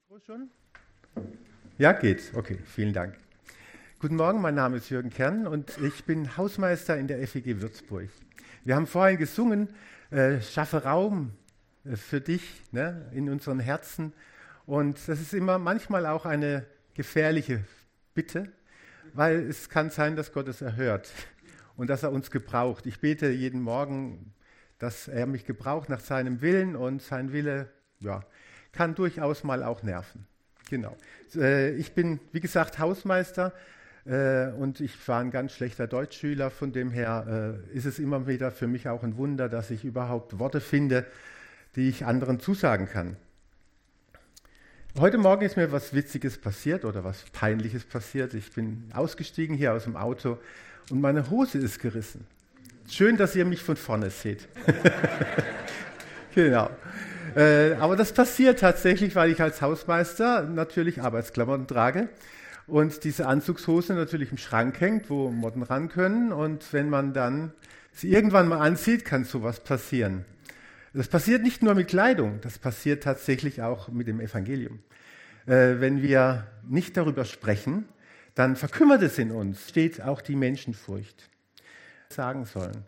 Mikro schon? Ja, geht. Okay, vielen Dank. Guten Morgen, mein Name ist Jürgen Kern und ich bin Hausmeister in der FEG Würzburg. Wir haben vorhin gesungen, schaffe Raum für dich, ne, in unseren Herzen. Und das ist immer manchmal auch eine gefährliche Bitte, weil es kann sein, dass Gott es erhört und dass er uns gebraucht. Ich bete jeden Morgen, dass er mich gebraucht nach seinem Willen, und sein Wille, ja, kann durchaus mal auch nerven. Genau. Ich bin, wie gesagt, Hausmeister und ich war ein ganz schlechter Deutschschüler. Von dem her ist es immer wieder für mich auch ein Wunder, dass ich überhaupt Worte finde, die ich anderen zusagen kann. Heute Morgen ist mir was Witziges passiert oder was Peinliches passiert. Ich bin ausgestiegen hier aus dem Auto und meine Hose ist gerissen. Schön, dass ihr mich von vorne seht. Genau. Aber das passiert tatsächlich, weil ich als Hausmeister natürlich Arbeitsklamotten trage und diese Anzugshose natürlich im Schrank hängt, wo Motten ran können. Und wenn man dann sie irgendwann mal anzieht, kann sowas passieren. Das passiert nicht nur mit Kleidung, das passiert tatsächlich auch mit dem Evangelium. Wenn wir nicht darüber sprechen, dann verkümmert es in uns, steht auch die Menschenfurcht. Sagen sollen.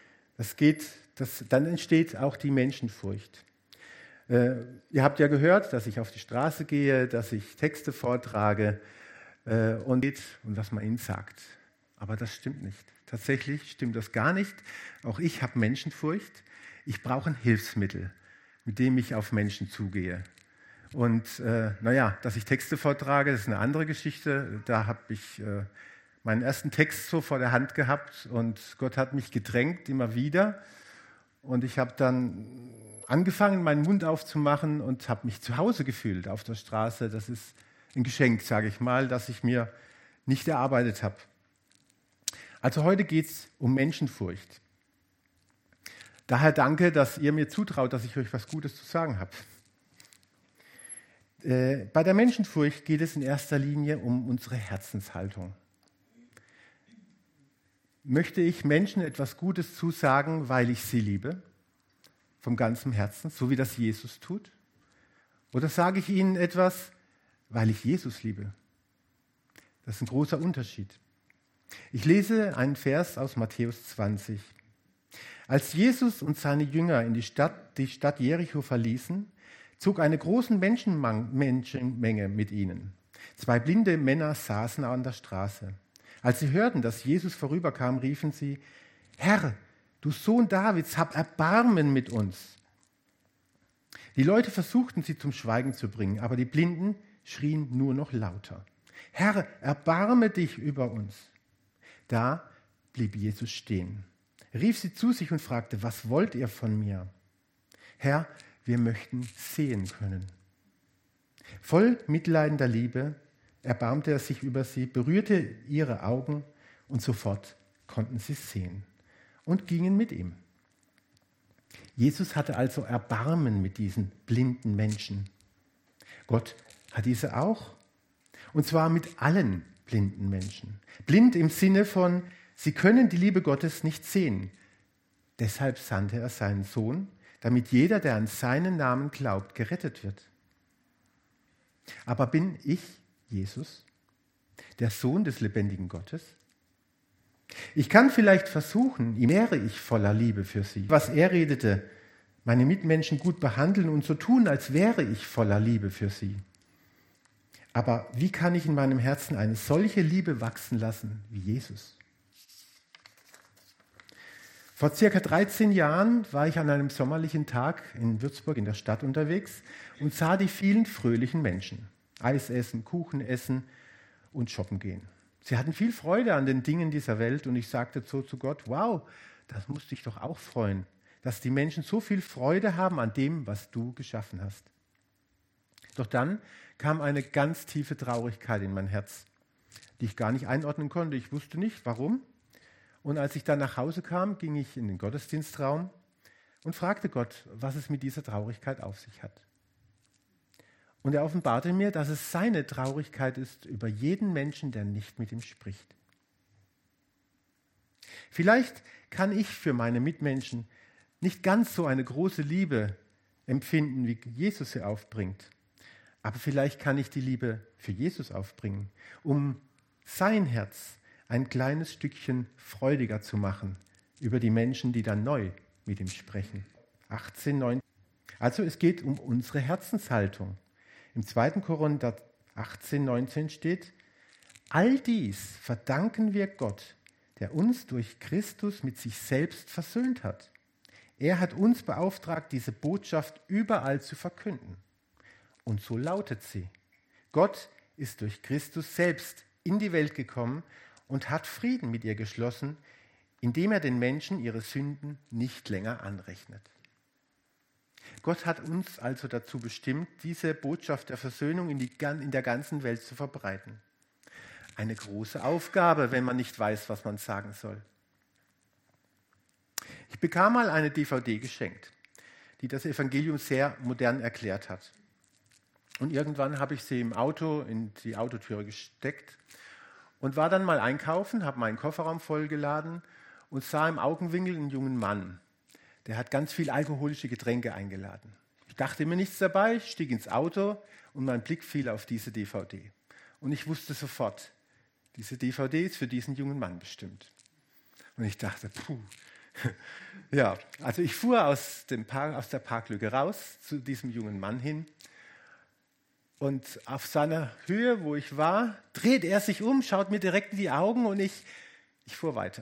Dann entsteht auch die Menschenfurcht. Ihr habt ja gehört, dass ich auf die Straße gehe, dass ich Texte vortrage und was man ihnen sagt. Aber das stimmt nicht. Tatsächlich stimmt das gar nicht. Auch ich habe Menschenfurcht. Ich brauche ein Hilfsmittel, mit dem ich auf Menschen zugehe. Und dass ich Texte vortrage, das ist eine andere Geschichte. Da habe ich meinen ersten Text so vor der Hand gehabt und Gott hat mich gedrängt immer wieder. Und ich habe dann angefangen, meinen Mund aufzumachen und habe mich zu Hause gefühlt auf der Straße. Das ist ein Geschenk, sage ich mal, das ich mir nicht erarbeitet habe. Also heute geht es um Menschenfurcht. Daher danke, dass ihr mir zutraut, dass ich euch was Gutes zu sagen habe. Bei der Menschenfurcht geht es in erster Linie um unsere Herzenshaltung. Möchte ich Menschen etwas Gutes zusagen, weil ich sie liebe? Vom ganzen Herzen, so wie das Jesus tut? Oder sage ich ihnen etwas, weil ich Jesus liebe? Das ist ein großer Unterschied. Ich lese einen Vers aus Matthäus 20. Als Jesus und seine Jünger in die Stadt Jericho verließen, zog eine große Menschenmenge mit ihnen. 2 blinde Männer saßen an der Straße. Als sie hörten, dass Jesus vorüberkam, riefen sie: Herr, du Sohn Davids, hab Erbarmen mit uns. Die Leute versuchten, sie zum Schweigen zu bringen, aber die Blinden schrien nur noch lauter: Herr, erbarme dich über uns. Da blieb Jesus stehen, rief sie zu sich und fragte: Was wollt ihr von mir? Herr, wir möchten sehen können. Voll mitleidender Liebe erbarmte er sich über sie, berührte ihre Augen und sofort konnten sie sehen und gingen mit ihm. Jesus hatte also Erbarmen mit diesen blinden Menschen. Gott hat diese auch, und zwar mit allen blinden Menschen. Blind im Sinne von, sie können die Liebe Gottes nicht sehen. Deshalb sandte er seinen Sohn, damit jeder, der an seinen Namen glaubt, gerettet wird. Aber bin ich Jesus, der Sohn des lebendigen Gottes? Ich kann vielleicht versuchen, ihm wäre ich voller Liebe für sie. Was er redete, meine Mitmenschen gut behandeln und so tun, als wäre ich voller Liebe für sie. Aber wie kann ich in meinem Herzen eine solche Liebe wachsen lassen wie Jesus? Vor circa 13 Jahren war ich an einem sommerlichen Tag in Würzburg in der Stadt unterwegs und sah die vielen fröhlichen Menschen. Eis essen, Kuchen essen und shoppen gehen. Sie hatten viel Freude an den Dingen dieser Welt und ich sagte so zu Gott: Wow, das muss dich doch auch freuen, dass die Menschen so viel Freude haben an dem, was du geschaffen hast. Doch dann kam eine ganz tiefe Traurigkeit in mein Herz, die ich gar nicht einordnen konnte. Ich wusste nicht, warum. Und als ich dann nach Hause kam, ging ich in den Gottesdienstraum und fragte Gott, was es mit dieser Traurigkeit auf sich hat. Und er offenbarte mir, dass es seine Traurigkeit ist über jeden Menschen, der nicht mit ihm spricht. Vielleicht kann ich für meine Mitmenschen nicht ganz so eine große Liebe empfinden, wie Jesus sie aufbringt. Aber vielleicht kann ich die Liebe für Jesus aufbringen, um sein Herz ein kleines Stückchen freudiger zu machen über die Menschen, die dann neu mit ihm sprechen. 18, 19. Also es geht um unsere Herzenshaltung. Im 2. Korinther 18, 19 steht, all dies verdanken wir Gott, der uns durch Christus mit sich selbst versöhnt hat. Er hat uns beauftragt, diese Botschaft überall zu verkünden. Und so lautet sie. Gott ist durch Christus selbst in die Welt gekommen und hat Frieden mit ihr geschlossen, indem er den Menschen ihre Sünden nicht länger anrechnet. Gott hat uns also dazu bestimmt, diese Botschaft der Versöhnung in der ganzen Welt zu verbreiten. Eine große Aufgabe, wenn man nicht weiß, was man sagen soll. Ich bekam mal eine DVD geschenkt, die das Evangelium sehr modern erklärt hat. Und irgendwann habe ich sie im Auto in die Autotüre gesteckt und war dann mal einkaufen, habe meinen Kofferraum vollgeladen und sah im Augenwinkel einen jungen Mann. Der hat ganz viel alkoholische Getränke eingeladen. Ich dachte mir nichts dabei, stieg ins Auto und mein Blick fiel auf diese DVD. Und ich wusste sofort, diese DVD ist für diesen jungen Mann bestimmt. Und ich dachte, puh. Ja, also ich fuhr aus der Parklücke raus zu diesem jungen Mann hin. Und auf seiner Höhe, wo ich war, dreht er sich um, schaut mir direkt in die Augen und ich fuhr weiter.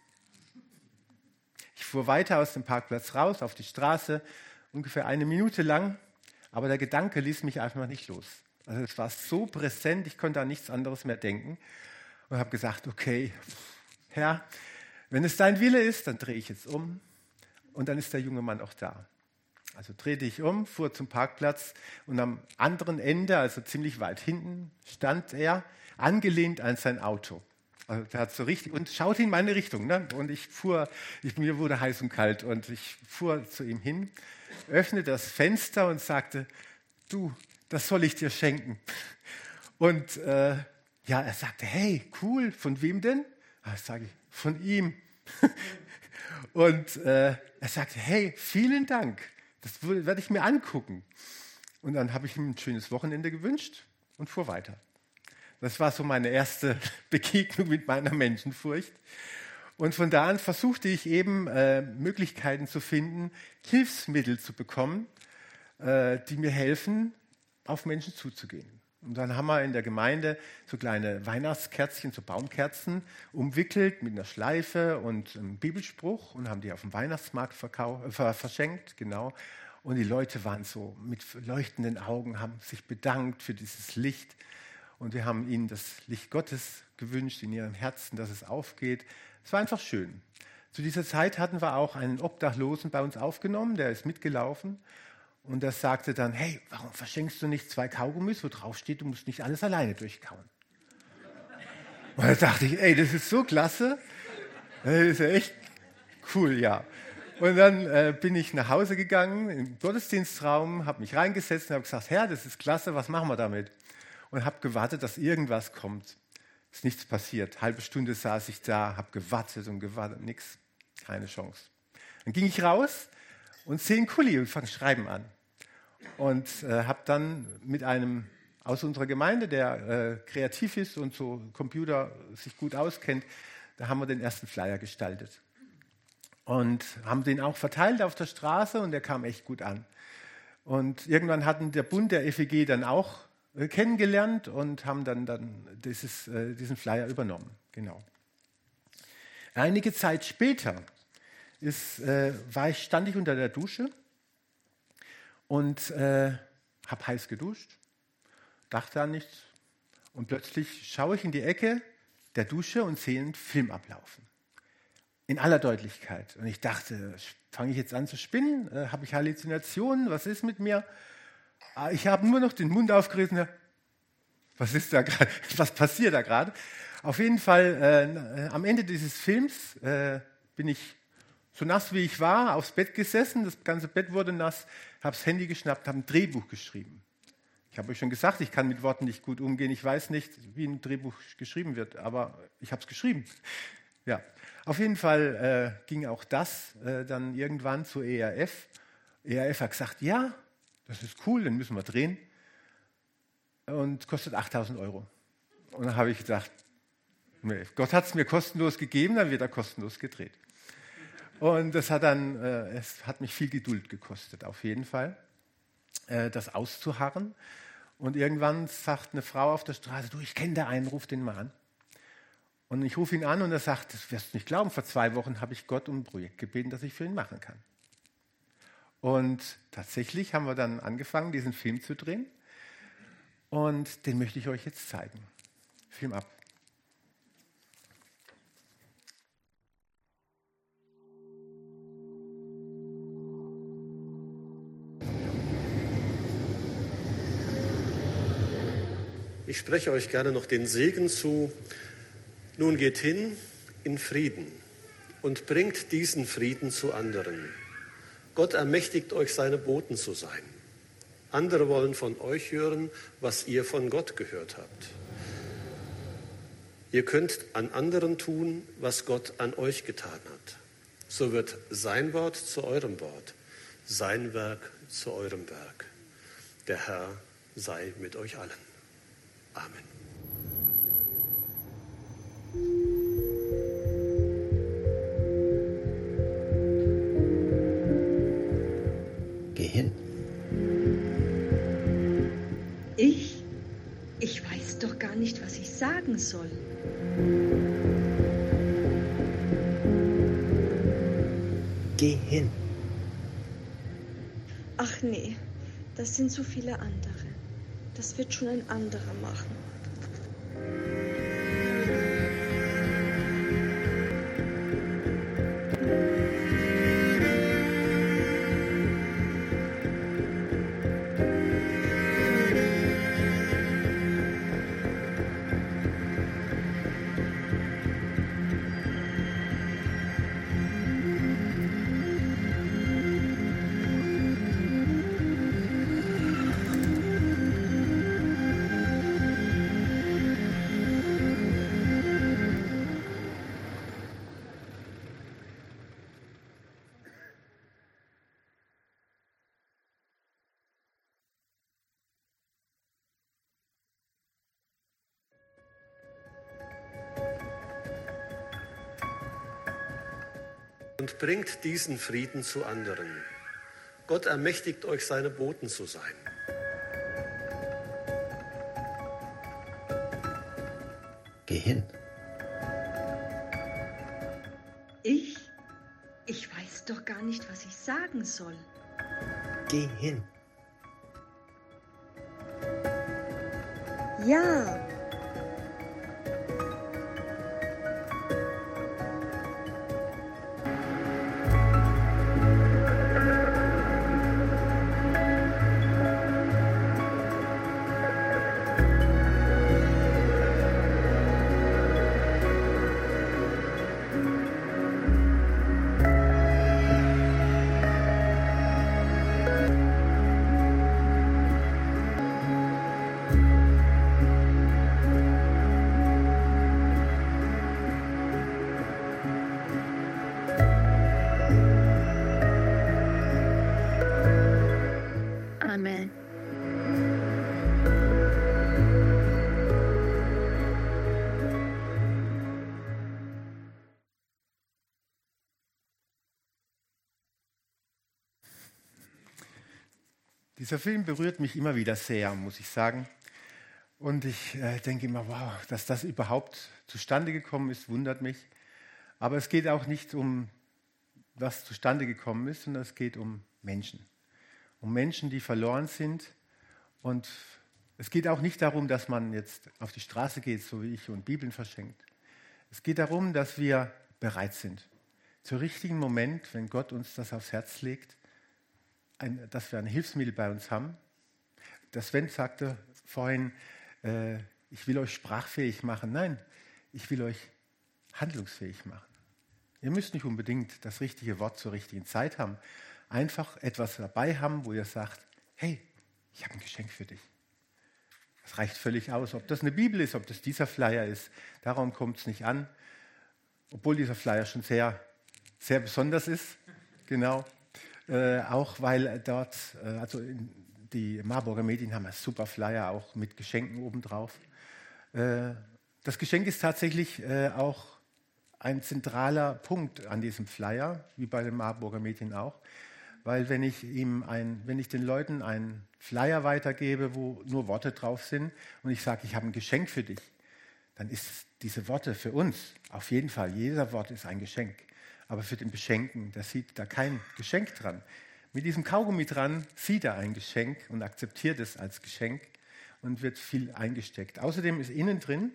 Ich fuhr weiter aus dem Parkplatz raus auf die Straße, ungefähr 1 Minute lang, aber der Gedanke ließ mich einfach nicht los. Also es war so präsent, ich konnte an nichts anderes mehr denken und habe gesagt, okay, Herr, wenn es dein Wille ist, dann drehe ich jetzt um und dann ist der junge Mann auch da. Also drehte ich um, fuhr zum Parkplatz und am anderen Ende, also ziemlich weit hinten, stand er angelehnt an sein Auto. Also der hat so richtig und schaute in meine Richtung. Ne? Und mir wurde heiß und kalt und ich fuhr zu ihm hin, öffnete das Fenster und sagte, du, das soll ich dir schenken. Und er sagte, hey, cool, von wem denn? Sage ich, von ihm. Und er sagte, hey, vielen Dank, das werde ich mir angucken. Und dann habe ich ihm ein schönes Wochenende gewünscht und fuhr weiter. Das war so meine erste Begegnung mit meiner Menschenfurcht. Und von da an versuchte ich eben, Möglichkeiten zu finden, Hilfsmittel zu bekommen, die mir helfen, auf Menschen zuzugehen. Und dann haben wir in der Gemeinde so kleine Weihnachtskerzchen, so Baumkerzen, umwickelt mit einer Schleife und einem Bibelspruch und haben die auf dem Weihnachtsmarkt verschenkt, genau. Und die Leute waren so mit leuchtenden Augen, haben sich bedankt für dieses Licht. Und wir haben ihnen das Licht Gottes gewünscht in ihrem Herzen, dass es aufgeht. Es war einfach schön. Zu dieser Zeit hatten wir auch einen Obdachlosen bei uns aufgenommen, der ist mitgelaufen. Und der sagte dann, hey, warum verschenkst du nicht 2 Kaugummis, wo drauf steht, du musst nicht alles alleine durchkauen. Und da dachte ich, ey, das ist so klasse. Das ist ja echt cool, ja. Und dann bin ich nach Hause gegangen, im Gottesdienstraum, habe mich reingesetzt und habe gesagt, Herr, das ist klasse, was machen wir damit? Und habe gewartet, dass irgendwas kommt. Ist nichts passiert. Halbe Stunde saß ich da, habe gewartet und gewartet, nichts, keine Chance. Dann ging ich raus und sehe einen Kuli und fange Schreiben an. Und habe dann mit einem aus unserer Gemeinde, der kreativ ist und so Computer sich gut auskennt, da haben wir den ersten Flyer gestaltet. Und haben den auch verteilt auf der Straße und der kam echt gut an. Und irgendwann hatten der Bund der FEG dann auch kennengelernt und haben dann diesen Flyer übernommen. Genau. Einige Zeit später stand ich unter der Dusche und habe heiß geduscht, dachte an nichts und plötzlich schaue ich in die Ecke der Dusche und sehe einen Film ablaufen. In aller Deutlichkeit. Und ich dachte, fange ich jetzt an zu spinnen? Habe ich Halluzinationen? Was ist mit mir? Ich habe nur noch den Mund aufgerissen. Was ist da gerade? Was passiert da gerade? Auf jeden Fall, am Ende dieses Films bin ich so nass wie ich war, aufs Bett gesessen. Das ganze Bett wurde nass. Habe das Handy geschnappt, habe ein Drehbuch geschrieben. Ich habe euch schon gesagt, ich kann mit Worten nicht gut umgehen. Ich weiß nicht, wie ein Drehbuch geschrieben wird, aber ich habe es geschrieben. Ja, auf jeden Fall ging auch das dann irgendwann zu ERF. ERF hat gesagt, ja, das ist cool, den müssen wir drehen. und kostet 8.000 Euro. Und dann habe ich gedacht, nee, Gott hat es mir kostenlos gegeben, dann wird er kostenlos gedreht. Und es hat mich viel Geduld gekostet, auf jeden Fall, das auszuharren. Und irgendwann sagt eine Frau auf der Straße, du, ich kenne da einen, ruf den mal an. Und ich rufe ihn an und er sagt, das wirst du nicht glauben, vor 2 Wochen habe ich Gott um ein Projekt gebeten, das ich für ihn machen kann. Und tatsächlich haben wir dann angefangen, diesen Film zu drehen. Und den möchte ich euch jetzt zeigen. Film ab. Ich spreche euch gerne noch den Segen zu. Nun geht hin in Frieden und bringt diesen Frieden zu anderen. Gott ermächtigt euch, seine Boten zu sein. Andere wollen von euch hören, was ihr von Gott gehört habt. Ihr könnt an anderen tun, was Gott an euch getan hat. So wird sein Wort zu eurem Wort, sein Werk zu eurem Werk. Der Herr sei mit euch allen. Amen. Geh hin. Ich weiß doch gar nicht, was ich sagen soll. Geh hin. Ach nee, das sind so viele andere. Das wird schon ein anderer machen. Und bringt diesen Frieden zu anderen. Gott ermächtigt euch, seine Boten zu sein. Geh hin. Ich weiß doch gar nicht, was ich sagen soll. Geh hin. Ja. Amen. Dieser Film berührt mich immer wieder sehr, muss ich sagen. Und ich denke immer, wow, dass das überhaupt zustande gekommen ist, wundert mich. Aber es geht auch nicht um, was zustande gekommen ist, sondern es geht um Menschen. Um Menschen, die verloren sind. Und es geht auch nicht darum, dass man jetzt auf die Straße geht, so wie ich, und Bibeln verschenkt. Es geht darum, dass wir bereit sind. Zur richtigen Moment, wenn Gott uns das aufs Herz legt, dass wir ein Hilfsmittel bei uns haben. Der Sven sagte vorhin, ich will euch sprachfähig machen. Nein, ich will euch handlungsfähig machen. Ihr müsst nicht unbedingt das richtige Wort zur richtigen Zeit haben. Einfach etwas dabei haben, wo ihr sagt, hey, ich habe ein Geschenk für dich. Das reicht völlig aus. Ob das eine Bibel ist, ob das dieser Flyer ist, darum kommt es nicht an. Obwohl dieser Flyer schon sehr, sehr besonders ist. Genau. Auch weil dort, also in die Marburger Medien haben einen super Flyer, auch mit Geschenken obendrauf. Das Geschenk ist tatsächlich auch ein zentraler Punkt an diesem Flyer, wie bei den Marburger Medien auch. Weil wenn ich den Leuten einen Flyer weitergebe, wo nur Worte drauf sind und ich sage, ich habe ein Geschenk für dich, dann ist diese Worte für uns auf jeden Fall, jeder Wort ist ein Geschenk. Aber für den Beschenkten, der sieht da kein Geschenk dran. Mit diesem Kaugummi dran sieht er ein Geschenk und akzeptiert es als Geschenk und wird viel eingesteckt. Außerdem ist innen drin,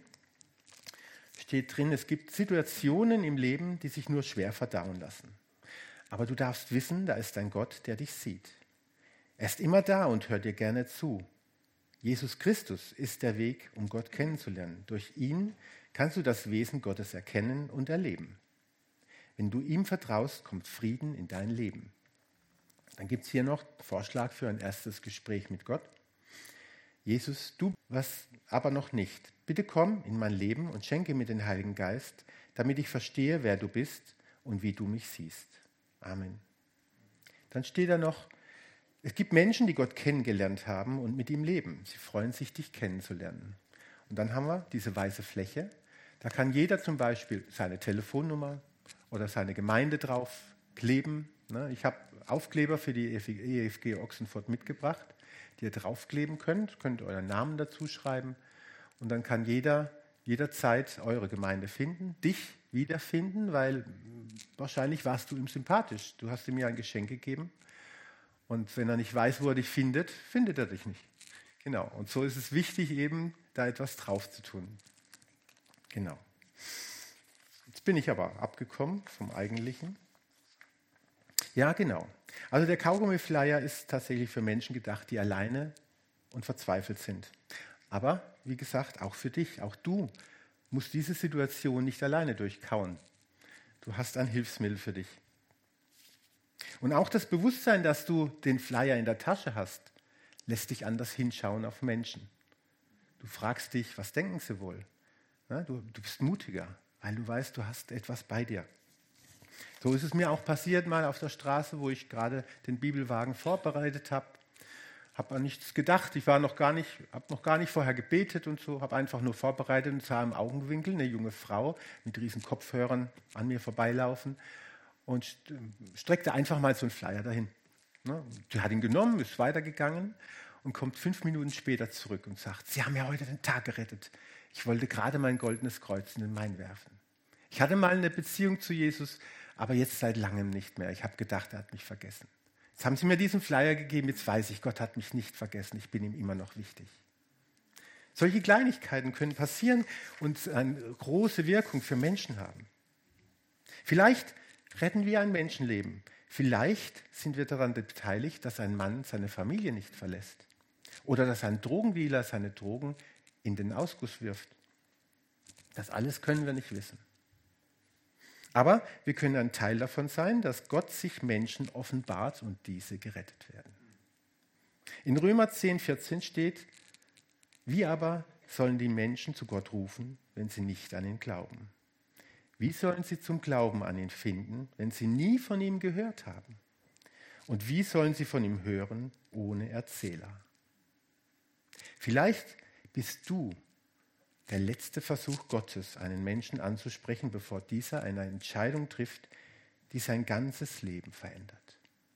steht drin, es gibt Situationen im Leben, die sich nur schwer verdauen lassen. Aber du darfst wissen, da ist ein Gott, der dich sieht. Er ist immer da und hört dir gerne zu. Jesus Christus ist der Weg, um Gott kennenzulernen. Durch ihn kannst du das Wesen Gottes erkennen und erleben. Wenn du ihm vertraust, kommt Frieden in dein Leben. Dann gibt es hier noch einen Vorschlag für ein erstes Gespräch mit Gott. Jesus, du was aber noch nicht. Bitte komm in mein Leben und schenke mir den Heiligen Geist, damit ich verstehe, wer du bist und wie du mich siehst. Amen. Dann steht da noch, es gibt Menschen, die Gott kennengelernt haben und mit ihm leben. Sie freuen sich, dich kennenzulernen. Und dann haben wir diese weiße Fläche. Da kann jeder zum Beispiel seine Telefonnummer oder seine Gemeinde drauf kleben. Ich habe Aufkleber für die EFG Ochsenfurt mitgebracht, die ihr draufkleben könnt. Könnt euren Namen dazu schreiben. Und dann kann jederzeit eure Gemeinde finden, dich wiederfinden, weil wahrscheinlich warst du ihm sympathisch. Du hast ihm ja ein Geschenk gegeben. Und wenn er nicht weiß, wo er dich findet, findet er dich nicht. Genau. Und so ist es wichtig, eben da etwas drauf zu tun. Genau. Jetzt bin ich aber abgekommen vom Eigentlichen. Ja, genau. Also der Kaugummi-Flyer ist tatsächlich für Menschen gedacht, die alleine und verzweifelt sind. Aber, wie gesagt, auch für dich. Auch du musst diese Situation nicht alleine durchkauen. Du hast ein Hilfsmittel für dich. Und auch das Bewusstsein, dass du den Flyer in der Tasche hast, lässt dich anders hinschauen auf Menschen. Du fragst dich, was denken sie wohl? Ja, du bist mutiger, weil du weißt, du hast etwas bei dir. So ist es mir auch passiert mal auf der Straße, wo ich gerade den Bibelwagen vorbereitet habe. Habe an nichts gedacht, ich habe noch gar nicht vorher gebetet und so, habe einfach nur vorbereitet und sah im Augenwinkel eine junge Frau mit riesen Kopfhörern an mir vorbeilaufen und streckte einfach mal so einen Flyer dahin. Die hat ihn genommen, ist weitergegangen und kommt 5 Minuten später zurück und sagt, Sie haben ja heute den Tag gerettet. Ich wollte gerade mein goldenes Kreuz in den Main werfen. Ich hatte mal eine Beziehung zu Jesus, aber jetzt seit langem nicht mehr. Ich habe gedacht, er hat mich vergessen. Jetzt haben Sie mir diesen Flyer gegeben, jetzt weiß ich, Gott hat mich nicht vergessen, ich bin ihm immer noch wichtig. Solche Kleinigkeiten können passieren und eine große Wirkung für Menschen haben. Vielleicht retten wir ein Menschenleben. Vielleicht sind wir daran beteiligt, dass ein Mann seine Familie nicht verlässt. Oder dass ein Drogendealer seine Drogen in den Ausguss wirft. Das alles können wir nicht wissen. Aber wir können ein Teil davon sein, dass Gott sich Menschen offenbart und diese gerettet werden. In Römer 10,14 steht, wie aber sollen die Menschen zu Gott rufen, wenn sie nicht an ihn glauben? Wie sollen sie zum Glauben an ihn finden, wenn sie nie von ihm gehört haben? Und wie sollen sie von ihm hören ohne Erzähler? Vielleicht bist du der letzte Versuch Gottes, einen Menschen anzusprechen, bevor dieser eine Entscheidung trifft, die sein ganzes Leben verändert.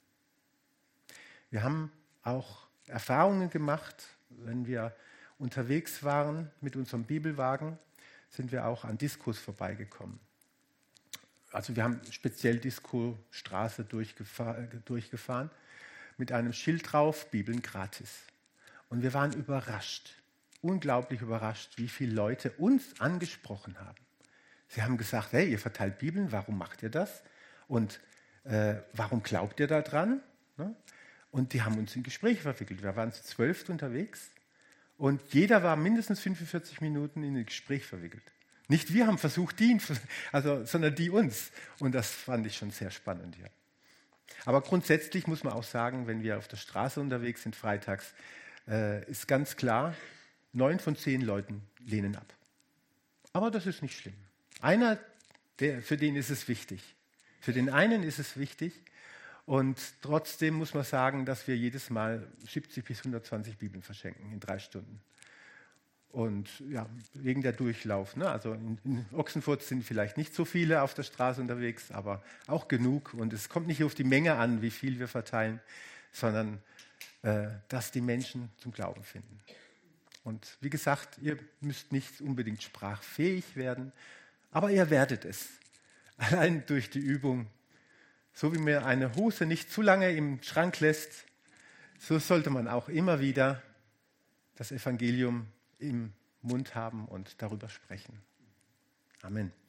Wir haben auch Erfahrungen gemacht, wenn wir unterwegs waren mit unserem Bibelwagen, sind wir auch an Diskos vorbeigekommen. Also wir haben speziell Disco-Straße durchgefahren mit einem Schild drauf, Bibeln gratis. Und wir waren überrascht. Unglaublich überrascht, wie viele Leute uns angesprochen haben. Sie haben gesagt, hey, ihr verteilt Bibeln, warum macht ihr das? Und warum glaubt ihr daran? Und die haben uns in Gespräche verwickelt. Wir waren zu 12 unterwegs und jeder war mindestens 45 Minuten in ein Gespräch verwickelt. Nicht wir haben versucht, sondern die uns. Und das fand ich schon sehr spannend. Ja. Aber grundsätzlich muss man auch sagen, wenn wir auf der Straße unterwegs sind freitags, ist ganz klar, 9 von 10 Leuten lehnen ab. Aber das ist nicht schlimm. Einer, für den ist es wichtig. Für den einen ist es wichtig Und trotzdem muss man sagen, dass wir jedes Mal 70 bis 120 Bibeln verschenken in 3 Stunden. Und ja, wegen der Durchlauf. Ne? Also in Ochsenfurt sind vielleicht nicht so viele auf der Straße unterwegs, aber auch genug. Und es kommt nicht auf die Menge an, wie viel wir verteilen, sondern dass die Menschen zum Glauben finden. Und wie gesagt, ihr müsst nicht unbedingt sprachfähig werden, aber ihr werdet es. Allein durch die Übung. So wie man eine Hose nicht zu lange im Schrank lässt, so sollte man auch immer wieder das Evangelium im Mund haben und darüber sprechen. Amen.